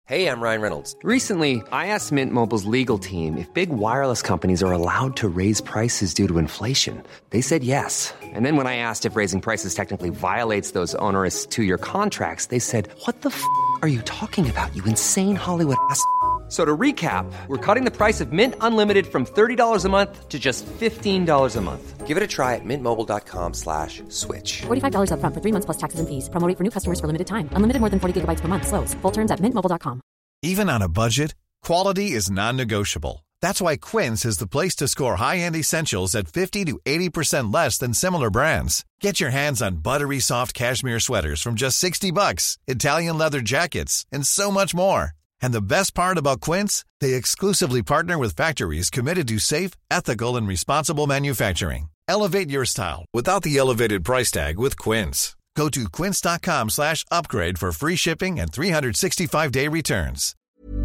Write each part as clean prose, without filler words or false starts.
Hey, I'm Ryan Reynolds. Recently, I asked Mint Mobile's legal team if big wireless companies are allowed to raise prices due to inflation. They said yes. And then when I asked if raising prices technically violates those onerous two-year contracts, they said, "What the f*** are you talking about, you insane Hollywood ass?" So to recap, we're cutting the price of Mint Unlimited from $30 a month to just $15 a month. Give it a try at mintmobile.com/switch. $45 up front for 3 months plus taxes and fees. Promo rate for new customers for limited time. Unlimited more than 40 gigabytes per month. Slows full terms at mintmobile.com. Even on a budget, quality is non-negotiable. That's why Quince is the place to score high-end essentials at 50 to 80% less than similar brands. Get your hands on buttery soft cashmere sweaters from just $60, Italian leather jackets, and so much more. And the best part about Quince, they exclusively partner with factories committed to safe, ethical, and responsible manufacturing. Elevate your style without the elevated price tag with Quince. Go to quince.com/upgrade for free shipping and 365-day returns.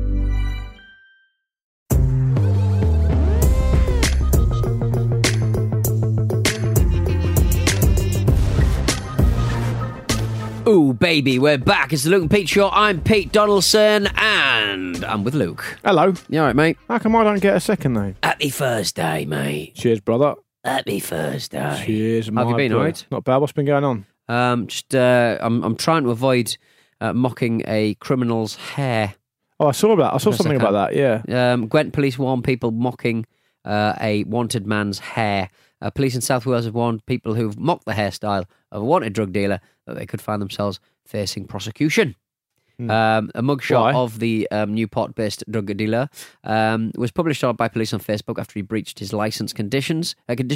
Ooh, baby, we're back. It's the Luke and Pete Show. I'm Pete Donaldson, and I'm with Luke. Hello. You all right, mate? How come I don't get a second name? Happy Thursday, mate. Cheers, brother. Happy Thursday. Cheers, How have you been, all right? Not bad. What's been going on? I'm trying to avoid mocking a criminal's hair. Oh, I saw that. I saw something about that, yeah. Gwent police warn people mocking a wanted man's hair. Police in South Wales have warned people who've mocked the hairstyle of a wanted drug dealer that they could find themselves facing prosecution. A mugshot of the Newport-based drug dealer was published by police on Facebook after he breached his licence conditions.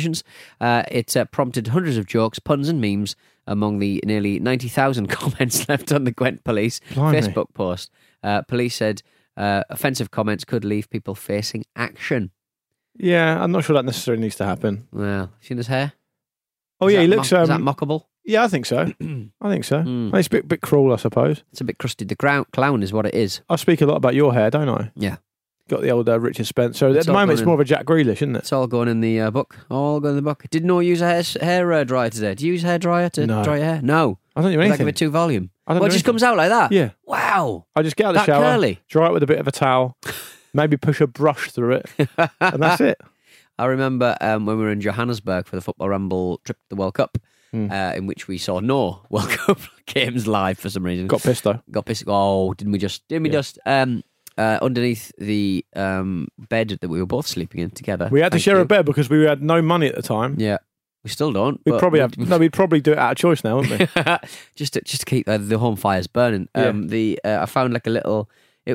It prompted hundreds of jokes, puns and memes among the nearly 90,000 comments left on the Gwent Police Facebook post. Police said offensive comments could leave people facing action. Yeah, I'm not sure that necessarily needs to happen. Well, seen his hair? Oh, yeah, he looks... is that mockable? Yeah, I think so. I think so. It's a bit cruel, I suppose. It's a bit crusty. The clown is what it is. I speak a lot about your hair, don't I? Yeah. Got the old Richard Spencer. At the moment, it's more of a Jack Grealish, isn't it? It's all going in the book. All going in the book. Did no use a hair dryer today? Do you use a hair dryer to dry your hair? No. I don't do anything. Does that give it 2 volume? It just comes out like that? Yeah. Wow. I just get out of the shower, curly. dry it with a bit of a towel, maybe push a brush through it, and that's it. I remember when we were in Johannesburg for the Football Ramble trip to the World Cup, in which we saw no World Cup games live for some reason. Got pissed though. Oh, didn't we just? Underneath the bed that we were both sleeping in together. We had to share a bed because we had no money at the time. Yeah. We still don't. We'd probably do it out of choice now, wouldn't we? just to keep the home fires burning. I found like a little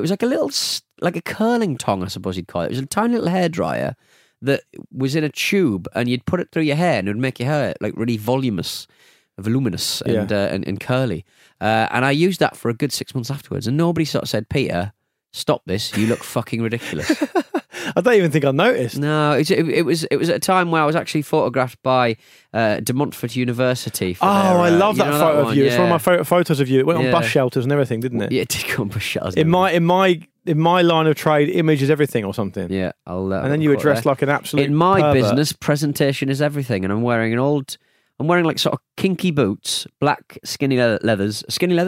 curling tong, I suppose you'd call it. It was a tiny little hairdryer that was in a tube, and you'd put it through your hair, and it would make your hair like really voluminous and curly. And I used that for a good 6 months afterwards, and nobody sort of said, "Peter, stop this! You look fucking ridiculous." I don't even think I noticed. No, it was at a time where I was actually photographed by De Montfort University. I love that photo of you. It's one of my favourite photos of you. It went on bus shelters and everything, didn't it? Yeah, it did go on bus shelters. In my line of trade, image is everything or something. Yeah, and then you were dressed like an absolute In my pervert. business, presentation is everything, and I'm wearing like sort of kinky boots, black skinny jeans,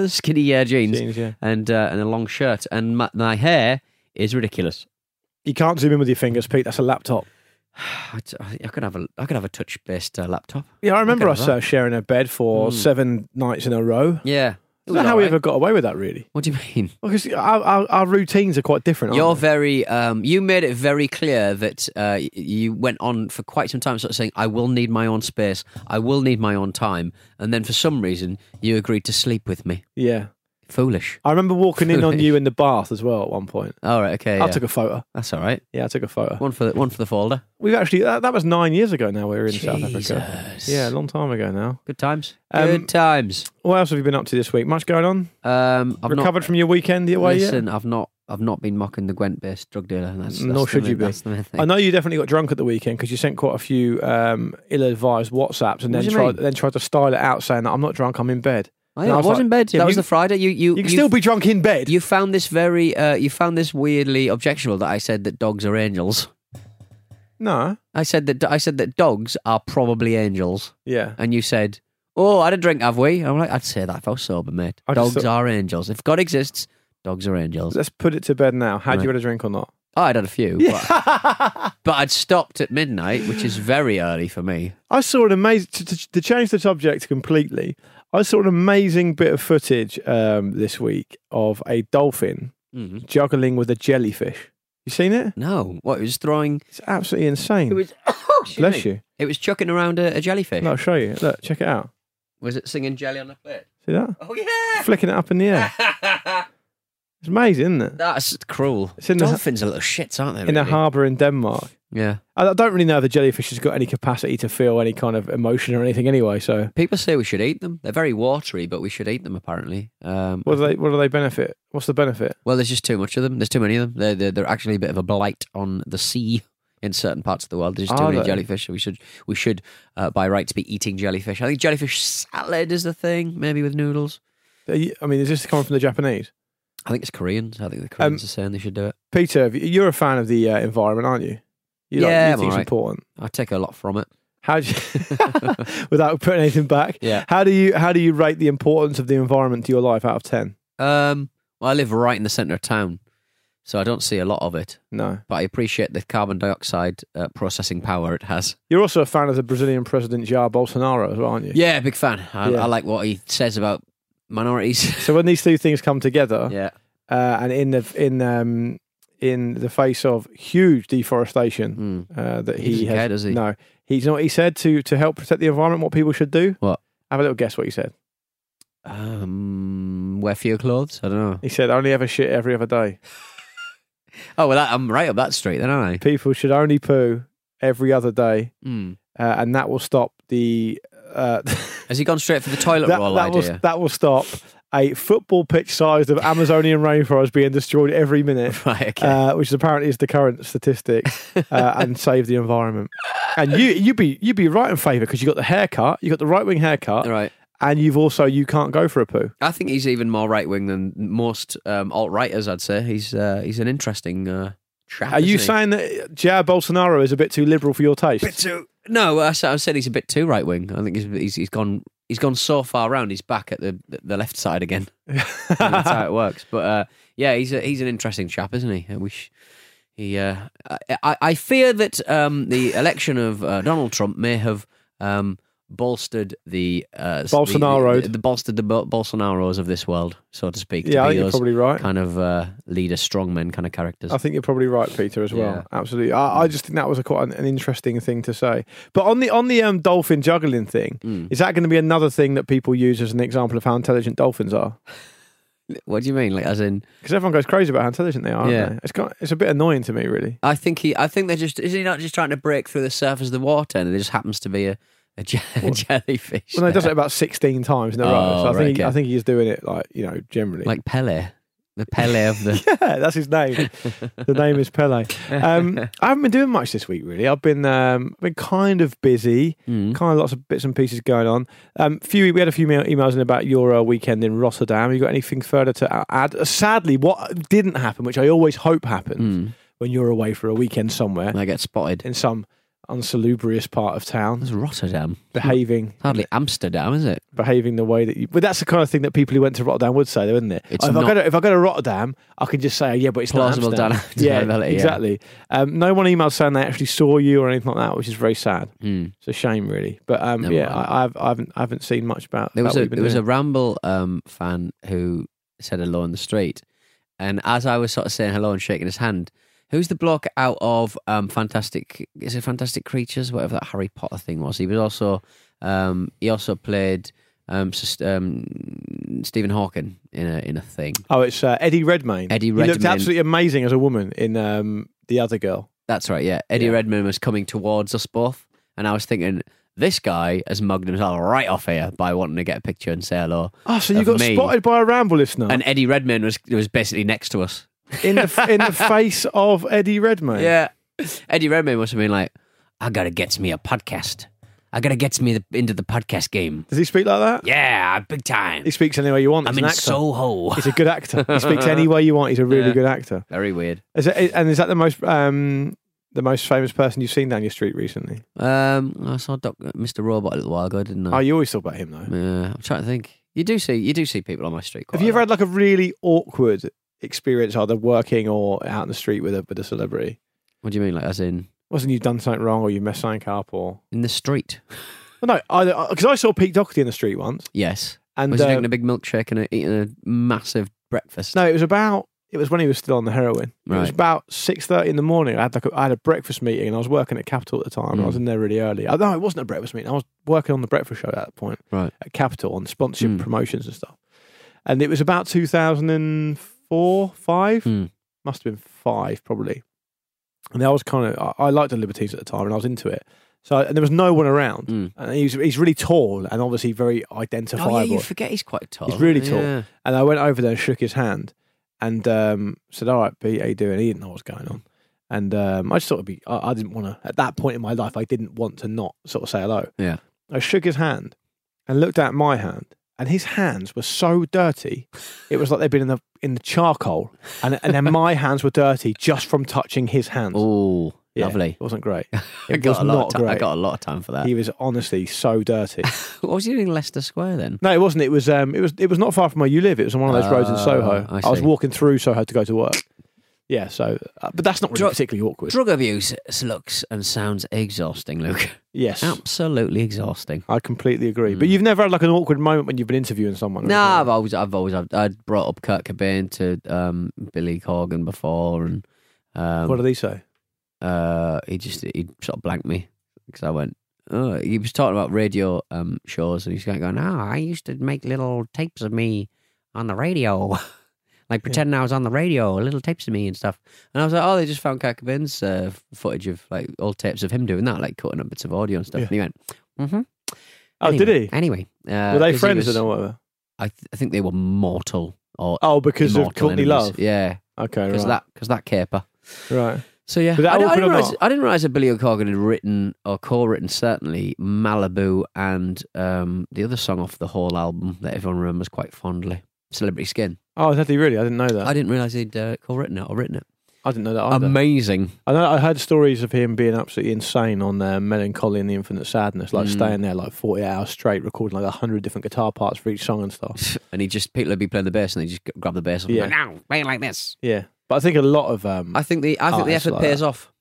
and a long shirt, and my hair is ridiculous. You can't zoom in with your fingers, Pete. That's a laptop. I could have a touch-based laptop. Yeah, I remember us sharing a bed for 7 nights in a row. Yeah. I don't know how we ever got away with that, really. What do you mean? Because our routines are quite different, aren't they? You made it very clear that you went on for quite some time sort of saying, I will need my own space, I will need my own time, and then for some reason you agreed to sleep with me. Yeah. Foolish. I remember walking in on you in the bath as well at one point. All right, okay. I took a photo. That's all right. Yeah, I took a photo. One for the folder. We've actually that was 9 years ago now. We were in South Africa. Yeah, a long time ago now. Good times. Good times. What else have you been up to this week? Much going on? I've recovered from your weekend away yet? Listen, I've not been mocking the Gwent-based drug dealer. Nor should you be. That's the main thing. I know you definitely got drunk at the weekend because you sent quite a few ill-advised WhatsApps and then tried to style it out saying that I'm not drunk, I'm in bed. I was in bed. That was the Friday. You can still be drunk in bed. You found this weirdly objectionable that I said that dogs are angels. No, I said that dogs are probably angels. Yeah, and you said, "Oh, I had a drink, have we?" I'm like, I'd say that if I was sober, mate. Dogs are angels. If God exists, Dogs are angels. Let's put it to bed now. Had Right. you had a drink or not? Oh, I'd had a few, but I'd stopped at midnight, which is very early for me. I saw an amazing, to change the subject completely, I saw an amazing bit of footage this week of a dolphin juggling with a jellyfish. You seen it? No, what, it was throwing... It's absolutely insane. It was... Bless you. It was chucking around a jellyfish. No, I'll show you. Look, check it out. Was it singing jelly on a plate? See that? Oh, yeah! Flicking it up in the air. It's amazing, isn't it? That's cruel. It's in Dolphins are little shits, aren't they? In a really? harbour in Denmark. Yeah. I don't really know if the jellyfish has got any capacity to feel any kind of emotion or anything anyway, so... People say we should eat them. They're very watery, but we should eat them, apparently. What do they benefit? What's the benefit? Well, there's just too much of them. There's too many of them. They're actually a bit of a blight on the sea in certain parts of the world. There's just too many jellyfish. We should by rights, be eating jellyfish. I think jellyfish salad is the thing, maybe with noodles. I mean, is this coming from the Japanese? I think it's Koreans. I think the Koreans are saying they should do it. Peter, you're a fan of the environment, aren't you? You I'm think it's alright. important. I take a lot from it. How do you, without putting anything back? Yeah. How do you rate the importance of the environment to your life out of 10? Well, I live right in the centre of town, so I don't see a lot of it. No. But I appreciate the carbon dioxide processing power it has. You're also a fan of the Brazilian president Jair Bolsonaro as well, aren't you? Yeah, big fan. I Yeah. like what he says about minorities. So when these two things come together, Yeah. And in the face of huge deforestation that He he doesn't has, care, does he? No, he's not. He said to help protect the environment, what people should do. What? Have a little guess what he said. Wear fewer clothes? I don't know. He said only ever shit every other day. Oh, well, I'm right up that street then, aren't I? People should only poo every other day, Mm. and that will stop the. Has he gone straight for the toilet roll idea? That will stop a football pitch sized of Amazonian rainforest being destroyed every minute, Right, okay. which apparently is the current statistic, and save the environment. And you'd be right in favour because you got the haircut, you got the right wing haircut, Right. and you can't go for a poo. I think he's even more right wing than most alt-righters, I'd say. He's an interesting chap. Are you isn't he? saying that Jair Bolsonaro is a bit too liberal for your taste? No, I said he's a bit too right wing. I think he's gone so far round. He's back at the left side again. That's how it works. But yeah, he's an interesting chap, isn't he? I wish he. I fear that the election of Donald Trump may have bolstered the Bolsonaro. bolstered the Bolsonaros of this world, so to speak. Yeah, I to be think you're those probably right. kind of leader, strongmen kind of characters. I think you're probably right, Peter, as well. Yeah. Absolutely. I just think that was quite an interesting thing to say. But on the dolphin juggling thing, is that going to be another thing that people use as an example of how intelligent dolphins are? What do you mean? Like, as in, Because everyone goes crazy about how intelligent they are, aren't Yeah. they? It's a bit annoying to me, really. I think they're just. Is he not just trying to break through the surface of the water, and there just happens to be a jellyfish? Well, no, he does it about 16 times in a row. Oh, So I right, think I think he's doing it generally. like Pele, the Pele of the. Yeah, that's his name. The name is Pele. I haven't been doing much this week, really. I've been kind of busy, kind of lots of bits and pieces going on. We had a few emails in about your weekend in Rotterdam. You got anything further to add? Sadly, what didn't happen, which I always hope happens when you're away for a weekend somewhere I get spotted. in some unsalubrious part of town, It's Rotterdam. behaving Hardly Amsterdam, is it? the way that you. But that's the kind of thing that people who went to Rotterdam would say, though, isn't it? It's if not- I go to Rotterdam, I can just say, yeah, but it's Plausible not Amsterdam. Yeah, deniability, yeah. exactly. No one emailed saying they actually saw you or anything like that, which is very sad. It's a shame, really. But I haven't seen much about. There was about what you've been a doing. Ramble fan who said hello in the street, and as I was sort of saying hello and shaking his hand, who's the bloke out of Fantastic Creatures, whatever that Harry Potter thing was? He was also he also played Stephen Hawking in a thing. Oh, it's Eddie Redmayne. Eddie He looked Redmayne. absolutely amazing as a woman in The Other Girl. That's right, yeah. Eddie Redmayne was coming towards us both, and I was thinking, this guy has mugged himself right off here by wanting to get a picture and say hello. Oh, so you of got me. spotted by a Ramble listener And Eddie Redmayne was basically next to us. in the face of Eddie Redmayne. Yeah. Eddie Redmayne must have been like, I gotta get me a podcast. I gotta get me into the podcast game. Does he speak like that? Yeah, big time. He speaks any way you want. I'm He's an in actor. Soho. He's a good actor. He speaks any way you want. He's a really good actor. Very weird. Is that the most famous person you've seen down your street recently? I saw Mr. Robot a little while ago, didn't Oh, I? you always talk about him though. Yeah, I'm trying to think. You do see people on my street quite Have you a ever lot. had like a really awkward experience, either working or out in the street with a celebrity? What do you mean, like as in Wasn't you've done something wrong or you messed something up or? in the street? Well, no, because I saw Pete Doherty in the street once. Yes. And Was he drinking a big milkshake and eating a massive breakfast? no, it was when he was still on the heroin. It was Right. about 6:30 in the morning. I had a breakfast meeting and I was working at Capital at the time. I was in there really early. No, it wasn't a breakfast meeting. I was working on the breakfast show at that point Right. at Capital on sponsorship promotions and stuff. And it was about 2004, 5? Must have been 5 probably. And I was I liked the Libertines at the time and I was into it. So and there was no one around. And he's really tall and obviously very identifiable. Oh, yeah, you forget he's quite tall. He's really tall. Yeah. And I went over there and shook his hand and said, "All right, Pete, how you doing?" He didn't know what was going on. And I just thought I didn't want to, at that point in my life, I didn't want to not sort of say hello. Yeah. I shook his hand and looked at my hand, and his hands were so dirty. It was like they'd been in the charcoal. And then my hands were dirty just from touching his hands. Oh, Yeah, lovely. It wasn't great. I It was not great. I got a lot of time for that. He was honestly so dirty. What was he doing in Leicester Square then? No, it wasn't. It was not far from where you live. It was on one of those roads in Soho. I was see. walking through Soho to go to work. Yeah, so but that's not really particularly awkward. Drug abuse looks and sounds exhausting, Luke. Yes, Absolutely exhausting. I completely agree. But you've never had like an awkward moment when you've been interviewing someone. No, I've brought up Kurt Cobain to Billy Corgan before, and What did he say? he sort of blanked me because I went. Oh, he was talking about radio shows, and he's going, "Oh, I used to make little tapes of me on the radio." Like pretending I was on the radio, little tapes of me and stuff. And I was like, oh, they just found Kurt Cobain's footage of like old tapes of him doing that, like cutting up bits of audio and stuff. Yeah. And he went, mm-hmm. Oh, Anyway, did he? Anyway. Were they 'cause he friends was- or whatever? I think they were mortal. Or Because of immortal Courtney enemies. Love? Yeah. Okay, Because right. that caper. Right. So yeah, Was that awkward or not? I didn't realize that Billy Corgan had written or co-written certainly Malibu and the other song off the whole album that everyone remembers quite fondly, Celebrity Skin. Oh, did he really? I didn't know that. I didn't realize he'd co-written it or written it. I didn't know that either. Amazing. I heard stories of him being absolutely insane on Melancholy and the Infinite Sadness, like staying there like 48 hours straight, recording like 100 different guitar parts for each song and stuff. And people would be playing the bass and they just grab the bass and Yeah. go, now, play it like this. Yeah, but I think a lot of I think the artists effort like pays that. off.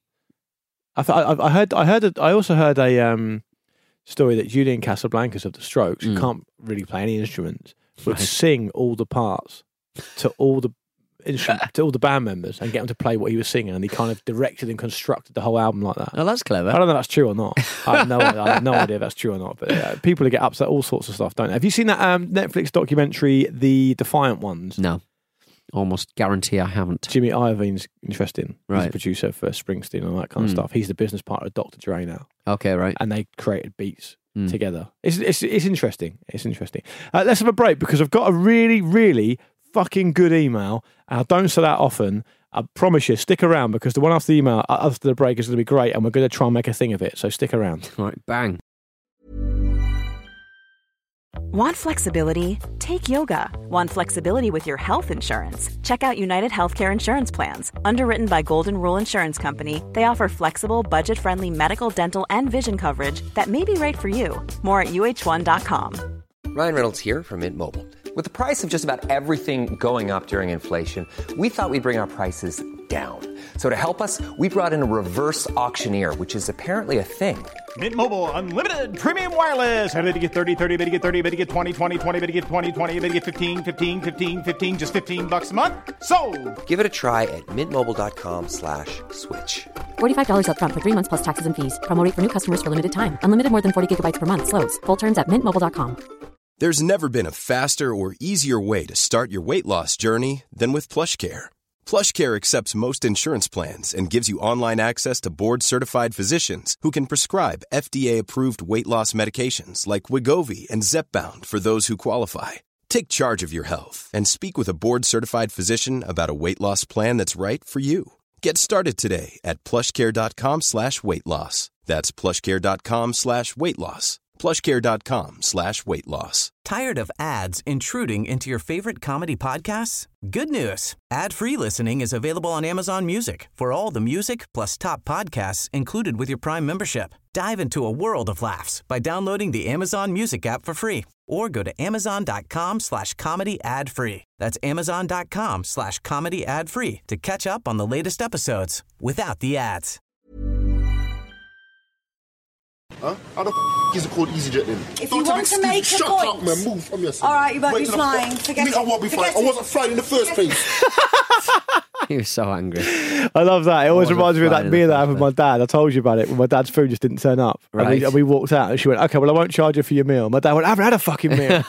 I also heard a story that Julian Casablancas of the Strokes, who can't really play any instruments, would sing all the parts to all the to all the band members and get them to play what he was singing, and he kind of directed and constructed the whole album like that. Oh, that's clever. I don't know if that's true or not. I have no idea if that's true or not. But people who get upset, all sorts of stuff, don't they? Have you seen that Netflix documentary, The Defiant Ones? No. Almost guarantee I haven't. Jimmy Iovine's interesting. He's Right. a producer for Springsteen and all that kind of stuff. He's the business partner of Dr. Dre now. Okay, right. And they created beats together. It's interesting. It's interesting. Let's have a break because I've got a really, really fucking good email. And I don't say that often. I promise you, stick around because the one after the email, after the break, is going to be great, and we're going to try and make a thing of it. So stick around. Right, bang. Want flexibility? Take yoga. Want flexibility with your health insurance? Check out United Healthcare Insurance Plans. Underwritten by Golden Rule Insurance Company, they offer flexible, budget-friendly medical, dental, and vision coverage that may be right for you. More at uh1.com. Ryan Reynolds here from Mint Mobile. With the price of just about everything going up during inflation, we thought we'd bring our prices down. So to help us, we brought in a reverse auctioneer, which is apparently a thing. Mint Mobile Unlimited Premium Wireless. How to get 30, 30, bit to get 30, bit to get 20, 20, 20, bit to get 20, 20, bit to get 15, 15, 15, 15, just $15 a month? Sold! Give it a try at mintmobile.com/switch. $45 up front for 3 months plus taxes and fees. Promo rate for new customers for limited time. Unlimited more than 40 gigabytes per month. Slows full terms at mintmobile.com. There's never been a faster or easier way to start your weight loss journey than with PlushCare. PlushCare accepts most insurance plans and gives you online access to board-certified physicians who can prescribe FDA-approved weight loss medications like Wegovy and Zepbound for those who qualify. Take charge of your health and speak with a board-certified physician about a weight loss plan that's right for you. Get started today at plushcare.com/weight loss. That's plushcare.com/weight loss. PlushCare.com/weight loss. Tired of ads intruding into your favorite comedy podcasts? Good news. Ad-free listening is available on Amazon Music for all the music plus top podcasts included with your Prime membership. Dive into a world of laughs by downloading the Amazon Music app for free or go to amazon.com/comedy ad-free. That's amazon.com/comedy ad-free to catch up on the latest episodes without the ads. Huh? How the is it called EasyJet then? If you want to make a Shut point. up, man. Move from yourself. All right, you won't be flying. Forget it. I won't be flying. I wasn't flying in the first place. He was so angry. I love that. It always reminds me of that flying in meal the that I had with my dad. I told you about it when my dad's food just didn't turn up. Right. And we walked out and she went, okay, well, I won't charge you for your meal. My dad went, I haven't had a fucking meal.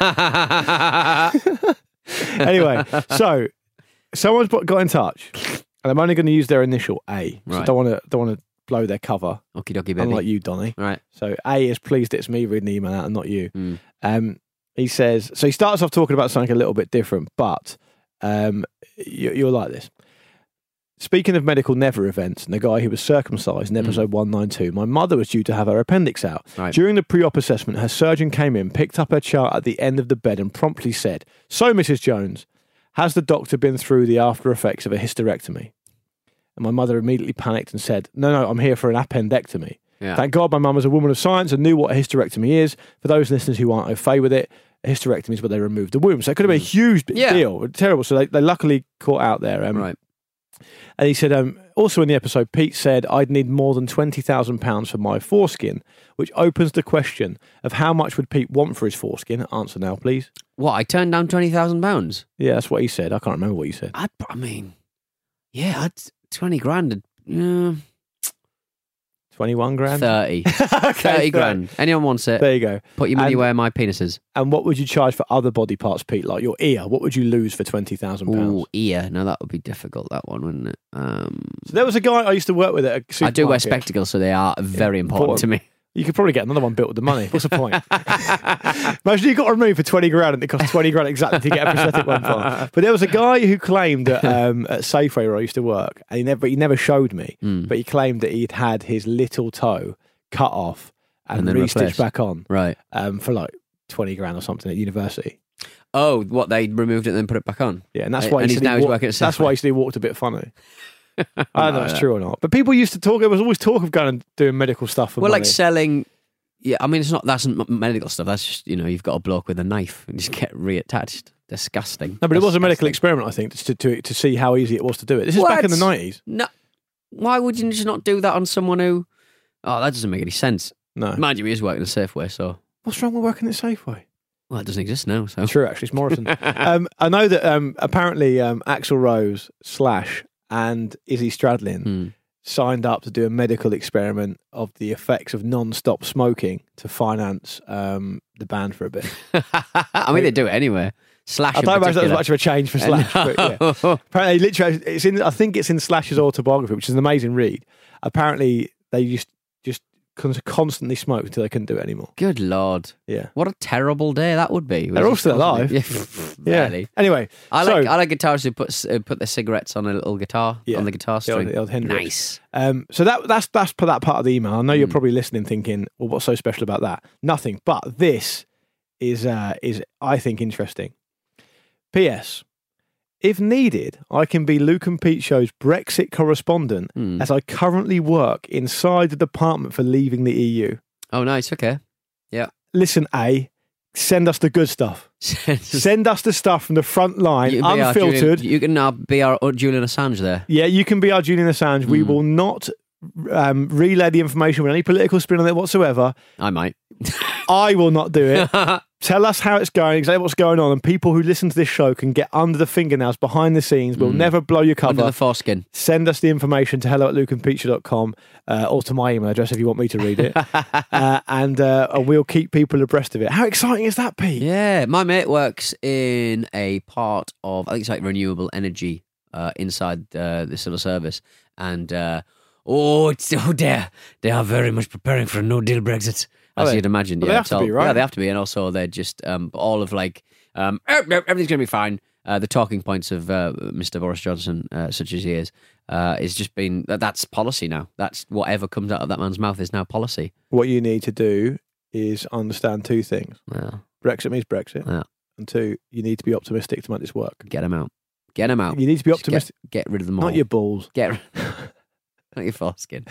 Anyway, so someone's got in touch and I'm only going to use their initial A. So Right. don't want to blow their cover. Okie dokie, baby. Unlike you, Donny. Right. So A is pleased it's me reading the email out and not you. He says, so he starts off talking about something a little bit different, but you'll like this. Speaking of medical never events and the guy who was circumcised in episode 192, my mother was due to have her appendix out. Right. During the pre-op assessment, her surgeon came in, picked up her chart at the end of the bed and promptly said, so Mrs. Jones, has the doctor been through the after effects of a hysterectomy? And my mother immediately panicked and said, no, I'm here for an appendectomy. Yeah. Thank God my mum was a woman of science and knew what a hysterectomy is. For those listeners who aren't au fait with it, a hysterectomy is where they remove the womb. So it could have been a huge deal. Terrible. So they luckily caught out there. Right. And he said, also in the episode, Pete said, I'd need more than £20,000 for my foreskin, which opens the question of how much would Pete want for his foreskin? Answer now, please. What, I turned down £20,000? Yeah, that's what he said. I can't remember what you said. I'd 20 grand. 21 grand? 30. Okay, 30 grand. Anyone wants it? There you go. Put your money where my penis is. And what would you charge for other body parts, Pete? Like your ear. What would you lose for £20,000? Ooh, ear. Now that would be difficult, that one, wouldn't it? So there was a guy I used to work with at a supermarket. I do wear spectacles, so they are very important to me. You could probably get another one built with the money. What's the point? Imagine you got a room for 20 grand and it costs 20 grand exactly to get a prosthetic one for. But there was a guy who claimed at Safeway where I used to work, and he never showed me, but he claimed that he'd had his little toe cut off and then re-stitched replaced. back on. Right. For like 20 grand or something at university. Oh, what, they removed it and then put it back on? Yeah, and that's why he's working at Safeway. That's why he said he walked a bit funny. I don't know if it's true or not. But people used to talk, there was always talk of going and doing medical stuff for Well, money. like selling... Yeah, I mean, that's not medical stuff. That's just, you've got a bloke with a knife and just get reattached. Disgusting. No, but it was a medical experiment, I think, to see how easy it was to do it. This is back in the 90s. No, why would you just not do that on someone who... Oh, that doesn't make any sense. No. Mind you, he is working at Safeway, so... What's wrong with working at Safeway? Well, it doesn't exist now, so... True, actually, it's Morrison. I know that apparently Axl Rose, Slash and Izzy Stradlin signed up to do a medical experiment of the effects of non-stop smoking to finance the band for a bit. I mean, they do it anyway. Slash. I don't imagine that was much of a change for Slash. But yeah. Apparently, literally, I think it's in Slash's autobiography, which is an amazing read. Apparently, they just constantly smoked until they couldn't do it anymore. Good Lord. Yeah. What a terrible day that would be. They're all still alive. Yeah. Yeah. Anyway, I like guitarists who put their cigarettes on a little guitar on the guitar string. The old Hendrix. Nice. So that's that part of the email. I know you're probably listening, thinking, "Well, what's so special about that?" Nothing. But this is I think interesting. P.S. If needed, I can be Luke and Pete Show's Brexit correspondent as I currently work inside the department for leaving the EU. Oh, nice. Okay. Yeah. Listen, A, send us the good stuff. Send us the stuff from the front line, unfiltered. You can be our Julian Assange there. Yeah, you can be our Julian Assange. We will not relay the information with any political spin on it whatsoever. I might. I will not do it. Tell us how it's going, exactly what's going on, and people who listen to this show can get under the fingernails, behind the scenes. We'll never blow your cover. Under the foreskin. Send us the information to hello@lukeandpeacher.com or to my email address if you want me to read it. and we'll keep people abreast of it. How exciting is that, Pete? Yeah, my mate works in a part of, I think it's like renewable energy inside the civil service. And, dear, they are very much preparing for a no-deal Brexit. As you'd imagine, well, they have to be, right? Yeah, they have to be, and also they're just all of like everything's going to be fine. The talking points of Mr. Boris Johnson, such as he is just been that's policy now. That's whatever comes out of that man's mouth is now policy. What you need to do is understand two things. Yeah. Brexit means Brexit. Yeah. And two, you need to be optimistic to make this work. Get them out. Get them out. You need to be Just optimistic. Get rid of them all. Not your balls. Not your foreskin.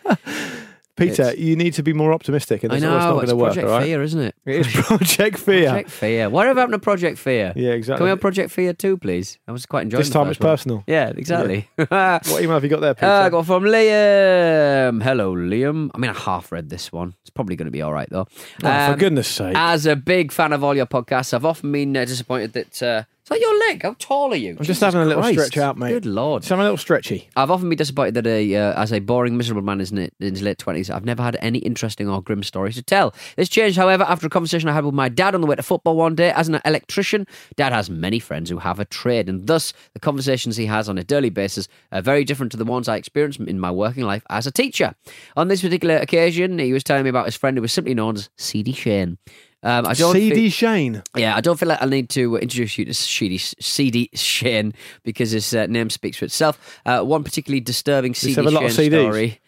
Peter, you need to be more optimistic, and I it's know, not going it's to work, Project all right? Fear, isn't it? It is Project Fear. Project Fear. Whatever happened to Project Fear? Yeah, exactly. Can we have Project Fear 2, please? I was quite enjoying This time the it's first one. personal. Yeah, exactly. What email have you got there, Peter? I got from Liam. Hello, Liam. I mean, I half read this one. It's probably going to be all right, though. For goodness sake. As a big fan of all your podcasts, I've often been disappointed that... is that your leg? How tall are you? I'm just having a little stretch out, mate. Good Lord. Just having a little stretchy. I've often been disappointed that as a boring, miserable man in his late 20s, I've never had any interesting or grim stories to tell. This changed, however, after a conversation I had with my dad on the way to football one day. As an electrician, Dad has many friends who have a trade, and thus the conversations he has on a daily basis are very different to the ones I experienced in my working life as a teacher. On this particular occasion, he was telling me about his friend who was simply known as CD Shane. CD Shane. Yeah, I don't feel like I need to introduce you to CD Shane because his name speaks for itself. One particularly disturbing CD Shane story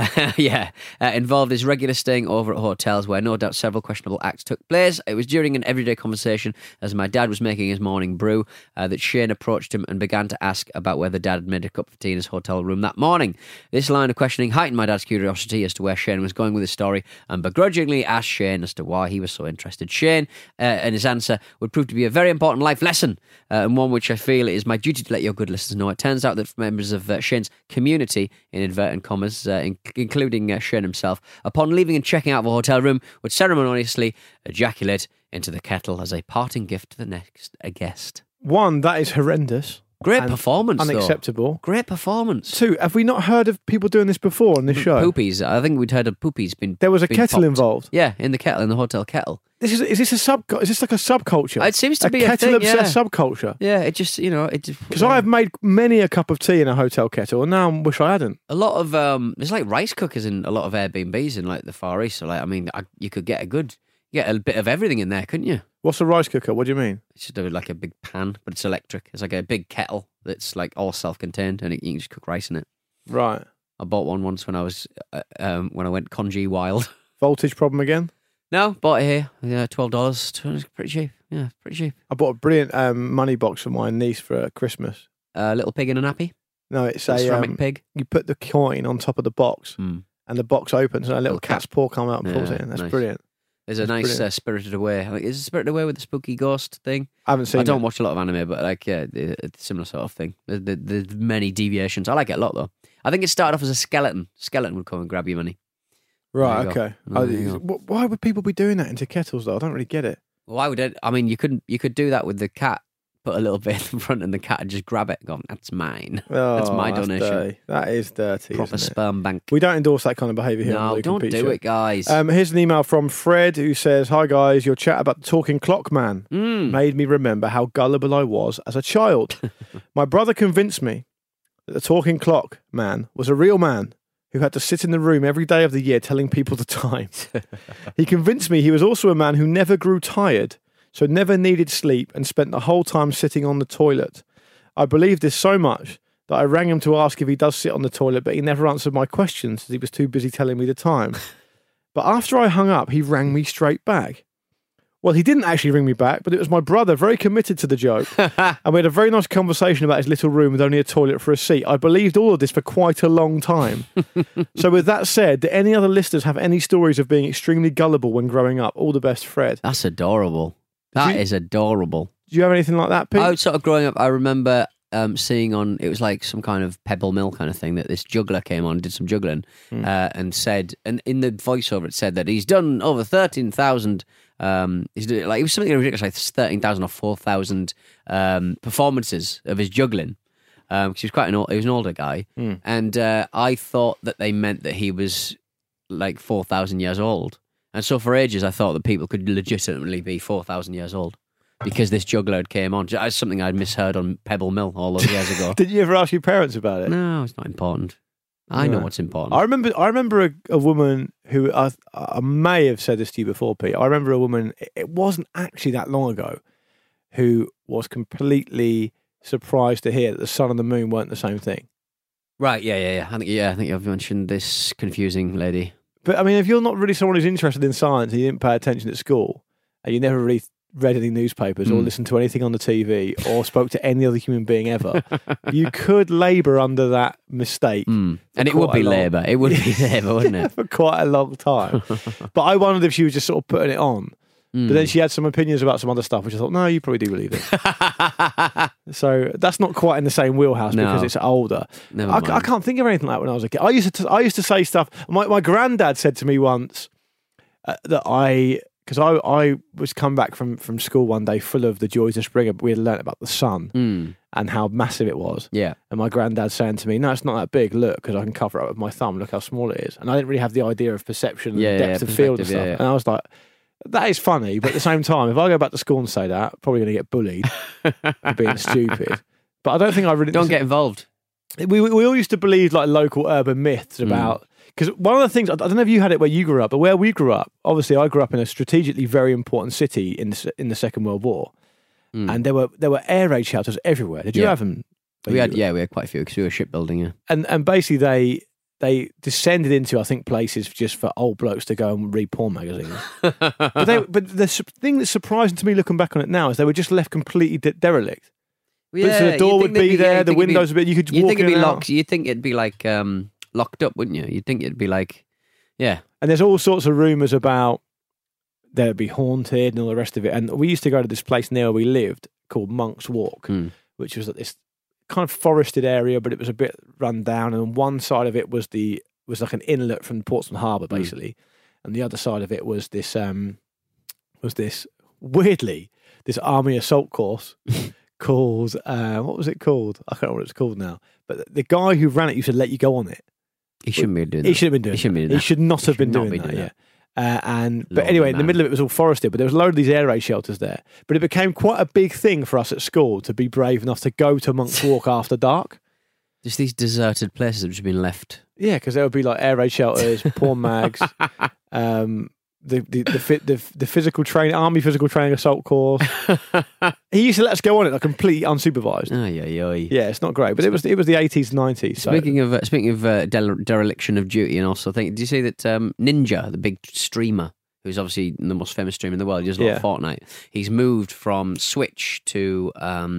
involved his regular staying over at hotels where no doubt several questionable acts took place. It was during an everyday conversation as my dad was making his morning brew that Shane approached him and began to ask about whether Dad had made a cup of tea in his hotel room that morning. This line of questioning heightened my dad's curiosity as to where Shane was going with his story and begrudgingly asked Shane as to why he was so interested. Shane and his answer would prove to be a very important life lesson and one which I feel it is my duty to let your good listeners know. It turns out that members of Shane's community, in inverted commas, including Shane himself, upon leaving and checking out of a hotel room, would ceremoniously ejaculate into the kettle as a parting gift to the next guest. One, that is horrendous. Great performance, unacceptable. Though. Great performance. Two, have we not heard of people doing this before on this show? Poopies. I think we'd heard of poopies being. There was a kettle popped. involved. Yeah, in the kettle, in the hotel kettle. Is this like a subculture? It seems to be a kettle thing, obsessed subculture. Yeah, it just because I have made many a cup of tea in a hotel kettle, and now I wish I hadn't. A lot of there's like rice cookers in a lot of Airbnbs in like the Far East. So like, I mean, you could get a bit of everything in there, couldn't you? What's a rice cooker? What do you mean? It's just like a big pan, but it's electric. It's like a big kettle that's like all self-contained, and you can just cook rice in it. Right. I bought one once when I was when I went congee wild. Voltage problem again? No, bought it here. Yeah, $12. Pretty cheap. Yeah, pretty cheap. I bought a brilliant money box for my niece for Christmas. A little pig in a nappy? No, it's a ceramic pig. You put the coin on top of the box, and the box opens, and a little cat's paw comes out and pulls it in. That's nice. brilliant. There's a nice Spirited Away. Like, is it Spirited Away with the spooky ghost thing? I haven't seen it. I don't watch a lot of anime, but like, yeah, it's a similar sort of thing. There's many deviations. I like it a lot, though. I think it started off as a skeleton. Skeleton would come and grab your money. Right, okay. Why would people be doing that into kettles, though? I don't really get it. Why would it? I mean, you could do that with the cat. Put a little bit in front and the cat would just grab it and go, that's mine. That's my donation. Dirty. That is dirty. Proper sperm bank. We don't endorse that kind of behaviour here. No, don't do it, guys. Here's an email from Fred who says, "Hi guys, your chat about the talking clock man made me remember how gullible I was as a child. My brother convinced me that the talking clock man was a real man who had to sit in the room every day of the year telling people the time. He convinced me he was also a man who never grew tired, so never needed sleep and spent the whole time sitting on the toilet. I believed this so much that I rang him to ask if he does sit on the toilet, but he never answered my questions as he was too busy telling me the time. But after I hung up, he rang me straight back. Well, he didn't actually ring me back, but it was my brother, very committed to the joke. And we had a very nice conversation about his little room with only a toilet for a seat. I believed all of this for quite a long time. So with that said, do any other listeners have any stories of being extremely gullible when growing up? All the best, Fred." That's adorable. That is adorable. Do you have anything like that, Pete? I was sort of growing up, I remember seeing on, it was like some kind of Pebble Mill kind of thing, that this juggler came on, did some juggling, and said, and in the voiceover it said that he's done over 13,000, it was something ridiculous, like 13,000 or 4,000 performances of his juggling. Because he was he was an older guy, and I thought that they meant that he was like 4,000 years old. And so for ages, I thought that people could legitimately be 4,000 years old because this juggler had came on. It's something I'd misheard on Pebble Mill all those years ago. Did you ever ask your parents about it? No, it's not important. I know what's important. I remember a woman who, I may have said this to you before, Pete. I remember a woman, it wasn't actually that long ago, who was completely surprised to hear that the sun and the moon weren't the same thing. Right, yeah. I think you've mentioned this confusing lady. But I mean, if you're not really someone who's interested in science and you didn't pay attention at school, and you never really read any newspapers or listened to anything on the TV or spoke to any other human being ever, you could labour under that mistake. And it would be labour. It would be labour, wouldn't it? For quite a long time. But I wondered if she was just sort of putting it on. But then she had some opinions about some other stuff, which I thought, no, you probably do believe it. So that's not quite in the same wheelhouse because it's older. I can't think of anything like that when I was a kid. I used to say stuff. My granddad said to me once that because I was come back from school one day full of the joys of spring. We had learnt about the sun and how massive it was. Yeah. And my granddad saying to me, no, it's not that big. Look, because I can cover it up with my thumb. Look how small it is. And I didn't really have the idea of perception and depth of field and stuff. And I was like, that is funny, but at the same time, if I go back to school and say that, I'm probably going to get bullied for being stupid. But I don't think I really... Don't get involved. We all used to believe like local urban myths about... Because one of the things, I don't know if you had it where you grew up, but where we grew up, obviously I grew up in a strategically very important city in the Second World War. And there were air raid shelters everywhere. Did you have them? We had quite a few because we were shipbuilding, yeah. And basically they descended into, I think, places just for old blokes to go and read porn magazines. but the thing that's surprising to me looking back on it now is they were just left completely derelict. Yeah, so the door would be there, the windows would be, you could walk in and out. Locked. You'd think it'd be like locked up, wouldn't you? You'd think it'd be like, yeah. And there's all sorts of rumours about there'd be haunted and all the rest of it. And we used to go to this place near where we lived called Monk's Walk, which was this kind of forested area, but it was a bit run down. And on one side of it was like an inlet from Portsmouth Harbour, basically, and the other side of it was this weirdly this army assault course called what was it called? I can't remember what it's called now. But the guy who ran it used to let you go on it. He shouldn't be doing that. He should have been doing that. He should not have been doing that. Yeah. But anyway, in the middle of it was all forested, but there was a load of these air raid shelters there. But it became quite a big thing for us at school to be brave enough to go to Monk's Walk after dark. Just these deserted places that have just been left. Yeah, because there would be like air raid shelters, porn mags, the physical training, army physical training assault course. He used to let us go on it like completely unsupervised. Yeah, it's not great, but it was the 80s, 90s. So. Speaking of dereliction of duty, and also did you see that Ninja, the big streamer, who's obviously the most famous streamer in the world, he does a lot of Fortnite. He's moved from Switch to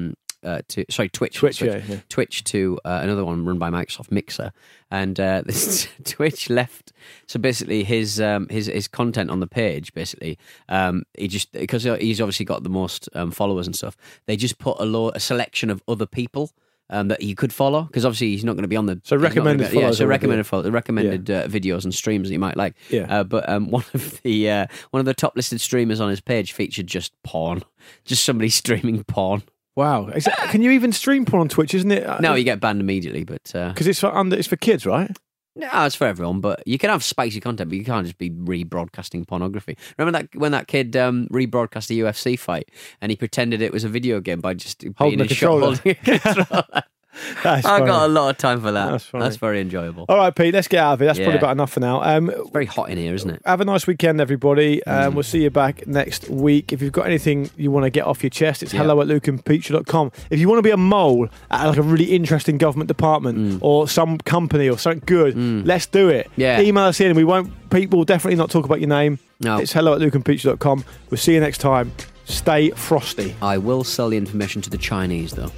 Twitch to another one run by Microsoft, Mixer, and this Twitch left. So basically, his content on the page, basically, he just, because he's obviously got the most followers and stuff, they just put a selection of other people that he could follow, because obviously he's not going to be on the recommended followers. Recommended videos and streams that you might like. But one of the top listed streamers on his page featured just porn, just somebody streaming porn. Wow. Can you even stream porn on Twitch, isn't it? No, you get banned immediately, but... Because it's for kids, right? No, it's for everyone, but you can have spicy content, but you can't just be rebroadcasting pornography. Remember when that kid rebroadcast a UFC fight and he pretended it was a video game by just holding a controller? I've got a lot of time for that. That's very enjoyable. All right, Pete, let's get out of it. That's probably about enough for now. It's very hot in here, isn't it? Have a nice weekend, everybody. We'll see you back next week. If you've got anything you want to get off your chest, it's hello@lukeandpeach.com. If you want to be a mole at like a really interesting government department or some company or something good, let's do it. Email us in. Pete will definitely not talk about your name. No. It's hello@lukeandpeach.com. We'll see you next time. Stay frosty. I will sell the information to the Chinese, though.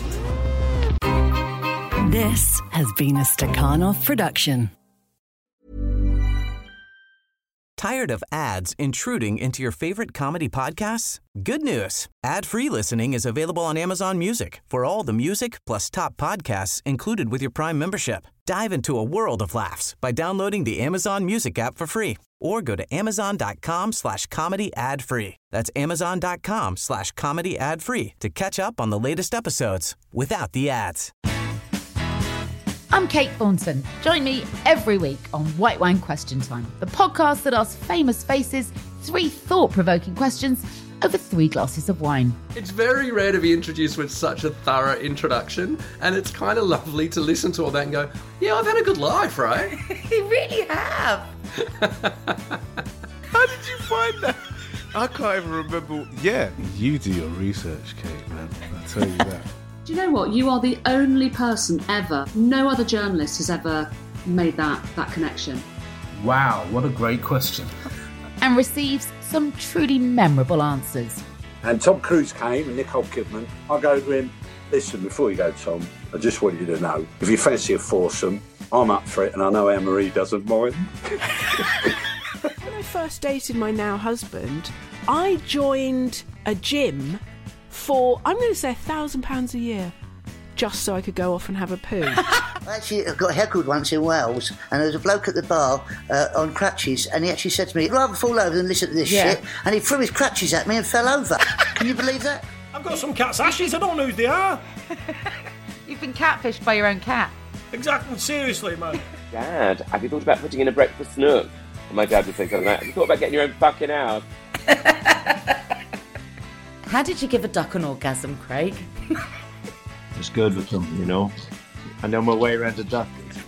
This has been a Stakhanov production. Tired of ads intruding into your favorite comedy podcasts? Good news. Ad-free listening is available on Amazon Music for all the music plus top podcasts included with your Prime membership. Dive into a world of laughs by downloading the Amazon Music app for free or go to amazon.com/comedy ad-free. That's amazon.com/comedy ad-free to catch up on the latest episodes without the ads. I'm Kate Thornton. Join me every week on White Wine Question Time, the podcast that asks famous faces 3 thought-provoking questions over 3 glasses of wine. It's very rare to be introduced with such a thorough introduction, and it's kind of lovely to listen to all that and go, yeah, I've had a good life, right? You really have. How did you find that? I can't even remember. Yeah, you do your research, Kate, man. I'll tell you that. Do you know what? You are the only person ever, no other journalist has ever made that connection. Wow, what a great question. And receives some truly memorable answers. And Tom Cruise came and Nicole Kidman. I go to him, listen, before you go, Tom, I just want you to know, if you fancy a foursome, I'm up for it, and I know Anne-Marie doesn't mind. When I first dated my now husband, I joined a gym for, I'm going to say £1,000 a year, just so I could go off and have a poo. Actually, I got heckled once in Wales, and there was a bloke at the bar on crutches, and he actually said to me, I'd rather fall over than listen to this shit, and he threw his crutches at me and fell over. Can you believe that? I've got some cat's ashes, I don't know who they are. You've been catfished by your own cat. Exactly, seriously, man. Dad, have you thought about putting in a breakfast nook? And my dad would say something like, have you thought about getting your own fucking house? How did you give a duck an orgasm, Craig? It's good with them, you know. I know my way around a duck.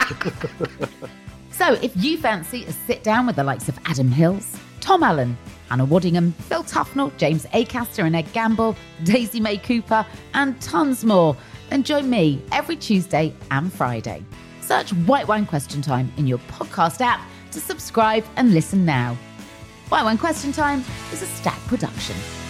So if you fancy a sit down with the likes of Adam Hills, Tom Allen, Hannah Waddingham, Phil Tufnell, James Acaster and Ed Gamble, Daisy May Cooper, and tons more, then join me every Tuesday and Friday. Search White Wine Question Time in your podcast app to subscribe and listen now. White Wine Question Time is a Stack production.